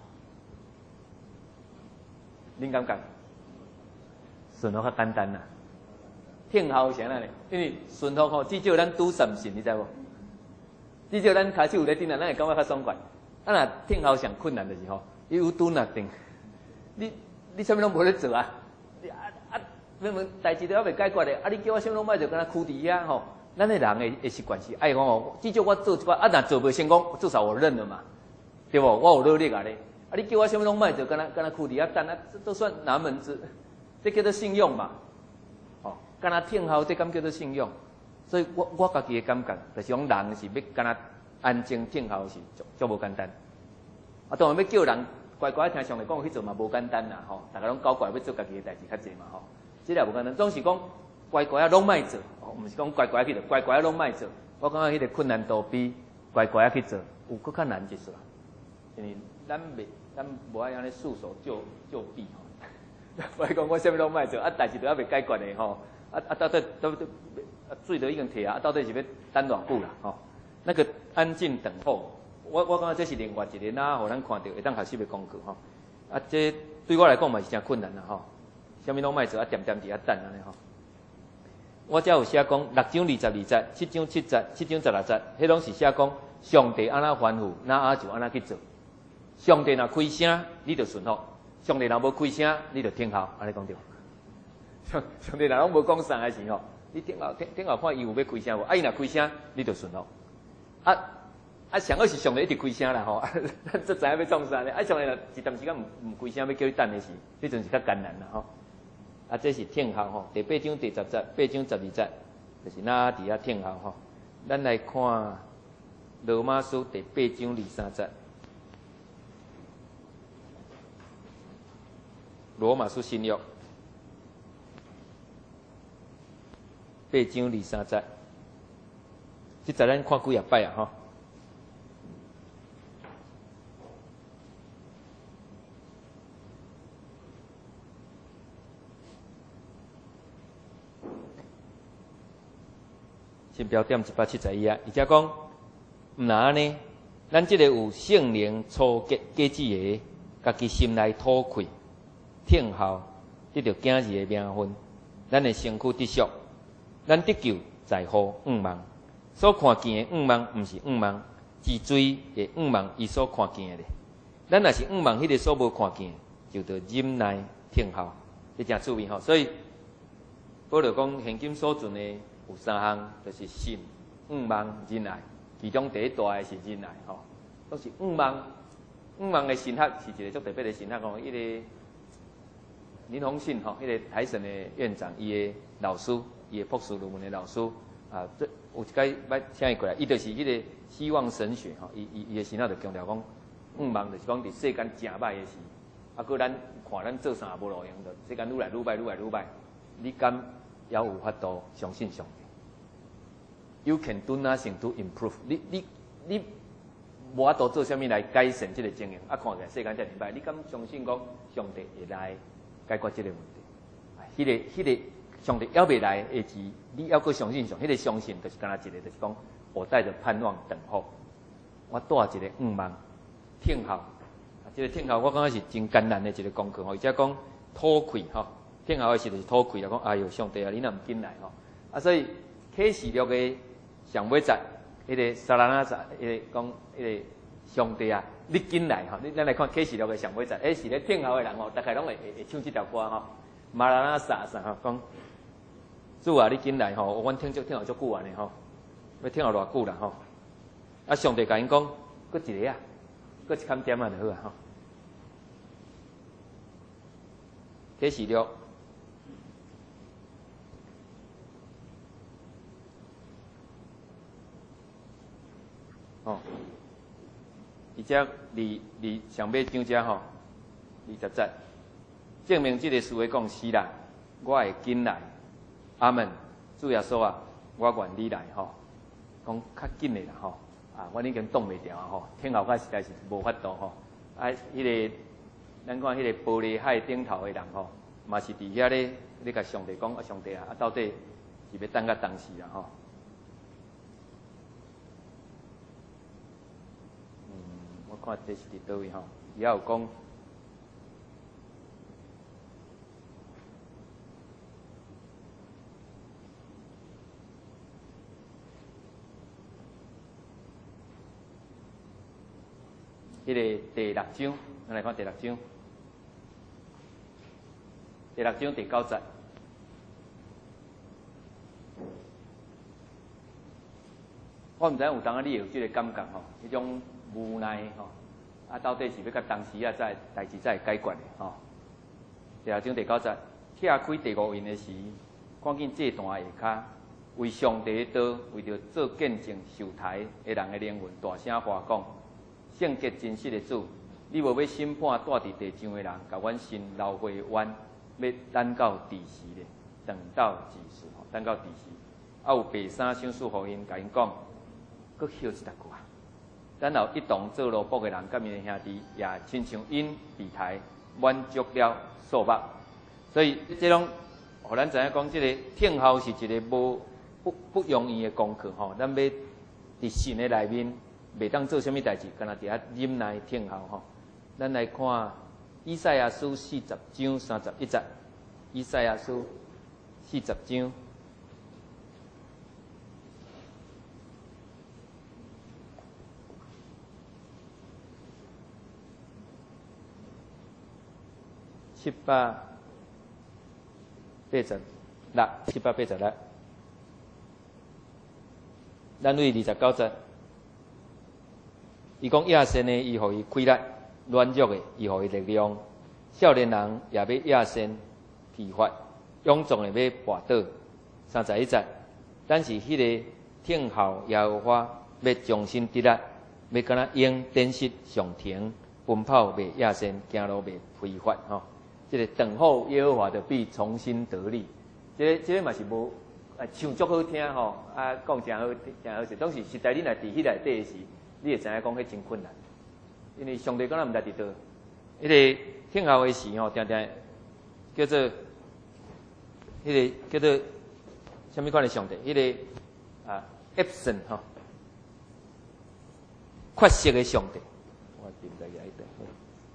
恁感觉？顺服较简单呐，听候是安尼，因为顺服吼，至少咱拄善信，你知无？至少咱开始有咧顶啊，咱会感觉较爽快。若听候上困难就是吼，伊有拄若定，你啥物拢无咧做啊？问代志都还未解决咧，你叫我啥拢莫就跟他哭伫遐吼。咱的人的习惯是爱讲哦，至少我做一寡，若做袂成功，至少我认了嘛，对无？我有努力啊咧。你叫我啥物拢莫就跟他哭伫遐等啊，这都算哪门子？这叫做信用嘛。哦，跟他听候，这敢叫做信用？所以我家己的感觉，就是讲人是要跟他安静听候是足无简单。当然要叫人乖乖听上帝讲去做嘛，无简单啦吼。大家拢搞怪要做家己的代志较济嘛吼。即个无简单，总是讲乖乖啊，拢莫做，毋是讲乖乖去做，乖乖啊，拢莫做。我感觉迄个困难度比乖乖去做，有搁较难一丝啊。因为咱无爱安尼束手就臂吼。不是讲我啥物拢莫做，代志都还未解决的吼。到底水都已经摕啊，到底是要等偌久啦吼？那个安静等候，我感觉这是另外一个哪，互咱看到会当学习的工具吼。这对我来讲嘛是真困难啦吼。啥物拢莫做，点伫遐等安尼吼。我遮有写讲6章22节，7章7节，7章16节，迄拢是写讲上帝安怎吩咐，那就安怎去做。上帝若开声，你就顺服；上帝若无开声，你就听候。安尼讲对。上帝若拢无讲啥的时候，你听候看伊有要开声无？伊若开声，你就顺服。上好是上帝一直开声啦吼，咱则知影要创啥呢？上帝若一段时间唔开声，要叫你等的时，迄阵是较艰难啦吼。这是听候吼，第8章第10节，8章12节，就是哪伫遐听候吼。咱来看罗马书第8章23节，罗马书新约8章23节，即节咱看几啊摆啊吼。先标点171啊，伊则讲，毋然安尼，咱即个有圣灵初结子的，家己心内吐气，听候得到囝儿的名分，咱的身躯得赎，咱得救在乎仰望，所看见的仰望，毋是仰望之水的仰望，伊所看见的。咱若是仰望迄个所无看见，就得忍耐听候，这真趣味吼。所以保罗讲，现今所存的。有3项，就是信、仰望、忍耐。其中第一大的是忍耐，吼，都是仰望。仰望的神学是一个足特别的神学，吼，迄个林鸿信，吼，迄个台省的院长，伊的老师，伊的博士论文的老师，啊，这有一届捌请伊过来，伊就是迄个希望神学，吼，伊的神学就强调讲，仰望就是讲伫世间正歹的事，搁咱看咱做啥也无路用，就世间愈来愈歹，你敢？也有法度相信上帝。You can do nothing to improve 你无法度做啥物来改善这个情形？看起来世间遮尔歹，你敢相信讲上帝会来解决这个问题？迄个上帝还未来的时，你还阁相信上？迄个相信就是干那一个，就是讲我带着盼望等候，我带一个仰望听候。这个听候我感觉是真艰难的一个功课吼，而且讲吐气吼。听候的时就是吐气啦，讲哎哟，上帝啊，你若毋紧来吼，所以启示录的上尾节，迄个撒拉那撒，迄个讲迄个上帝啊，你紧来吼，咱来看启示录的上尾节，是咧听候的人吼，大概拢会唱这条歌吼，马拉那撒啥吼，讲主啊，你紧来吼，阮听候足久安尼吼，要听候偌久啦吼，上帝甲因讲，搁一个啊，搁一坎点啊就好啊吼，启示录。哦，而且上尾章遮吼，20节，证明这个事话讲是啦，我会紧来，阿门。主耶稣啊，我愿你来吼，讲较紧的啦吼，我已经挡袂牢啊吼，听候我实在是无法度吼，迄个咱看迄个玻璃海顶头的人吼，嘛是伫遐咧甲上帝讲，上帝啊，到底是要等到当时啊吼。我看这是伫倒位吼，也有讲，迄个第6章，咱来看第6章，第6章第9节，我毋知有当啊，你有即个感觉吼，迄种。无奈吼，到底是要甲当时才代志才会解决的吼。第6章第9节，拆开第5印的时，看见这段下骹，为上帝的道，为着做见证受台的人的灵魂，大声话讲：圣洁真实的主，你无要审判住伫地上的人，甲阮心流血冤，要等到第时咧，等到几时吼？等到第时，有白衫相属互因，甲因讲，搁休一搭句啊。 等候一同做萝卜的人，甲因的兄弟，也亲像因被抬满足了数目。所以这种，互咱知影讲，这个听候是一个不容易的功课吼。咱要伫神的内面，袂当做啥物代志，干那伫遐忍耐听候吼。咱来看以赛亚书40章31节，以赛亚书40章。786，786，咱为29节，伊讲亚仙呢，伊互伊开力；软弱的，伊互伊力量。少年人也要亚仙疲乏，勇壮的要跋倒。31节，但是迄个听候耶和华要重新得力，要敢若鹰展翅上腾，奔跑袂亚仙，行路袂疲乏吼。这个等候耶和华的必重新得力，这个嘛是无唱足好听吼，讲真好真好势。当时实在你若伫迄内底时，你会知影讲迄真困难，因为上帝敢若毋知伫倒。迄个听候的时吼，定定叫做迄个叫做什么款的上帝？迄个absent 吼，缺席的上帝。我记唔知个一段。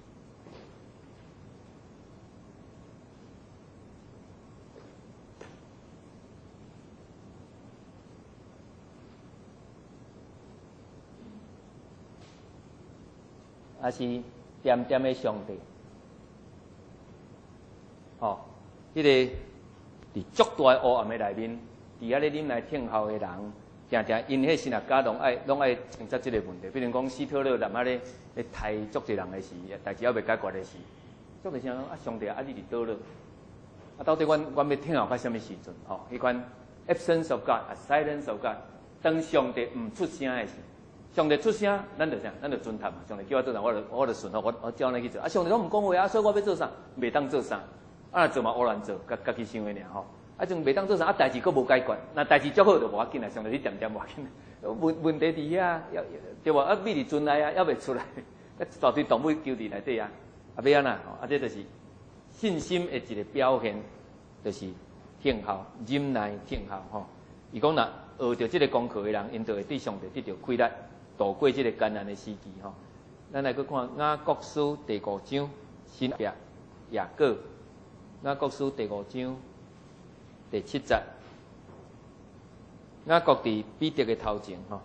也是点点的上帝，吼，迄个伫足大的黑暗的内面，伫遐咧忍耐听候的人，定定因迄时啊家拢爱清楚即个问题。比如讲，希特勒南下咧杀足侪人的时，代志还未解决的时，足侪想上帝你伫倒落？到底阮要听候到什么时阵？吼，迄款 absence of God，silence of God， 当上帝毋出声的时。上帝出声，咱就啥？咱就尊他嘛。上帝叫我做啥，我就顺服，我照那去做。上帝拢毋讲话所以我要做啥？袂当做啥？做嘛胡乱做，家己想的尔吼。种袂当做啥？代志佫无解决，那代志足好就无要紧啦。上帝你点点无要紧。问题伫遐，对无？秘伫船内还袂出来，大堆动物丢伫内底啊！要安那？这就是信心的一个表现，就是听候、忍耐听候吼。伊讲若学着这个功课的人，因就会对上帝得到开力。度过这个艰难的时期吼，咱来去看雅各书第5章新约雅各，雅各书第5章第7节，雅各伫彼得的头前吼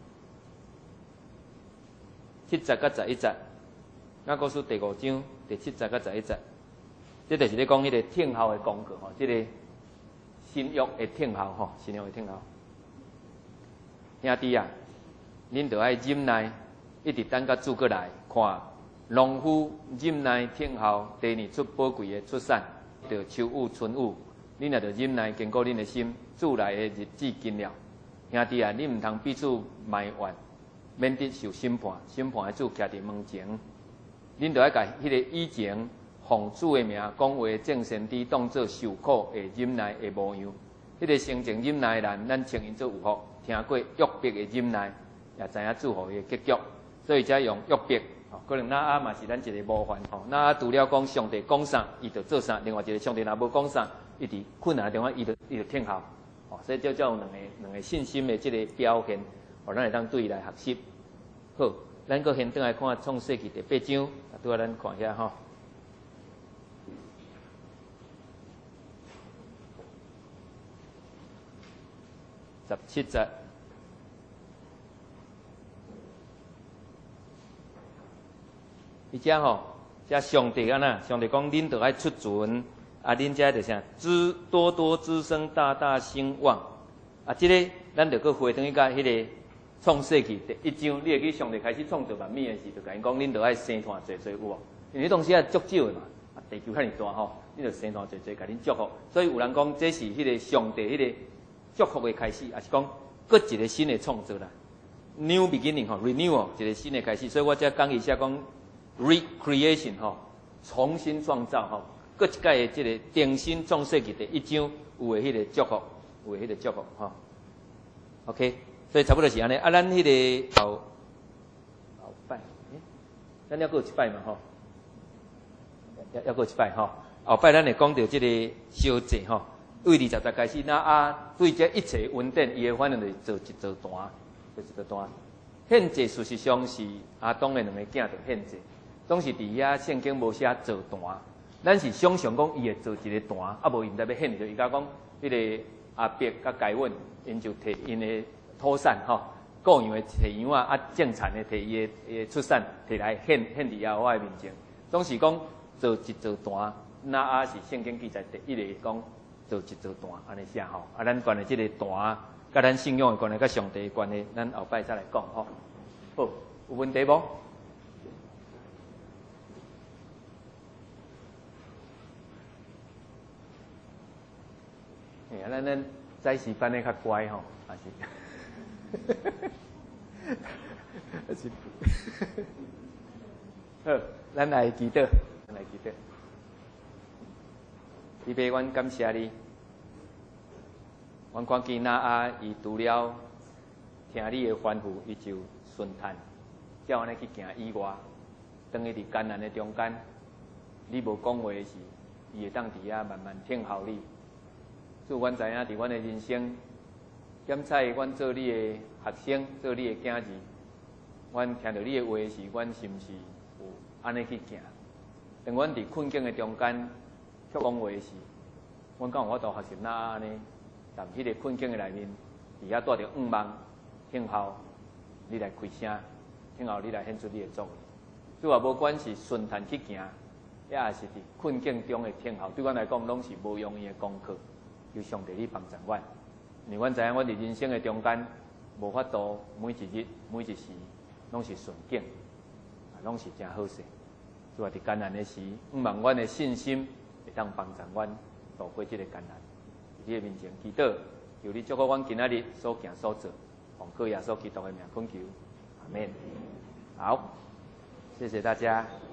，7节甲11节，雅各书第5章第7节甲11节，这就是咧讲迄个听候的功课吼，这个新约的听候吼，新约的听候，兄弟啊！恁着爱忍耐，一直等到主过来看。农夫忍耐听候，第二出宝贵的出产，着秋雨春雨。恁也着忍耐，坚固恁的心。主来的日子近了，兄弟啊，恁毋通彼此埋怨，免得受审判。审判的主徛伫门前，恁着爱甲迄个以前奉主的名讲话正先知当作受苦的忍耐的模样。迄个生前忍耐的人，咱称因做有福。听过约伯的忍耐。也知影祝福伊的结局，所以才用约伯。可能那嘛是咱一个模范吼。那除了讲上帝讲啥，伊就做啥；另外一个上帝若无讲啥，伊伫困难的地方，伊就听候。所以叫有两个信心的这个表现，咱会当对伊来学习。好，咱搁现转来看创世纪第8章，拄仔咱看遐吼。17节。伊遮吼，遮上帝安那？上帝讲，恁着爱出船，恁遮着啥？多多滋生，大大兴旺。这个咱着搁回转去甲迄个创世纪第1章，你会记上帝开始创造万物的时，就甲因讲，恁着爱生团济有无？因为迄当时足少的嘛，地球遐尔大吼，恁着生团济，甲恁祝福。所以有人讲，这是迄个上帝迄个祝福的开始，也是讲搁一个新的创造啦。New beginning 吼 ，renew 一个新的开始。所以我遮讲一下讲。recreation 吼，重新创造吼，各一届的这个重新创世纪第1章有的迄个祝福，有的迄个祝福吼。OK， 所以差不多是安尼。咱迄个咱还阁有一摆嘛吼，还阁有一摆吼。后摆咱会讲到即个小节吼，为20节开始，那对这一切稳定，伊的反应就做一座单，做一座单。献祭事实上是亚当的两个囝着献祭，总是伫遐圣经无写做单。咱是想象讲伊会做一个单，无伊毋知要献着。伊甲讲，迄个阿伯甲该稳，因就摕因的土产吼，各样的摕羊啊，种田的摕伊的出产摕来献伫耶和华的面前。总是讲做一座单，那是圣经记载第一个讲做一座单安尼写吼。咱关于即个单，甲咱信仰的关系，甲上帝的关系，咱后摆再来讲吼。好，有问题无？咱早时班的较乖吼，还是，还是，好，咱来祈祷，咱来祈祷。伊爸，阮感谢你，阮看见伊除了听你的吩咐，伊就顺叹，叫安尼去行以外，当伊伫艰难的中间，你无讲话的时，伊会当伫遐慢慢听候你。主，阮知影伫阮的人生，检采阮做你的学生，做你的囝儿，阮听到你的话时，阮是毋是有安尼去行？当阮伫困境的中间，却讲话时，阮敢有法度学习安尼？但迄个困境的内面，伫遐带着望，听候你来开声，听候你来显出你的作为。主啊，无管是顺坦去行，也是伫困境中的听候，对阮来讲，拢是无容易的功课。求上帝你帮助阮，因为阮知影阮伫人生的中间，无法度每一日、每一时拢是顺境，拢是真好势。主啊，伫艰难的时，望阮的信心会当帮助阮度过这个艰难。伫你的面前祈祷，求你祝福阮今仔日所行所做，奉靠耶稣基督的名恳求，阿免。好，谢谢大家。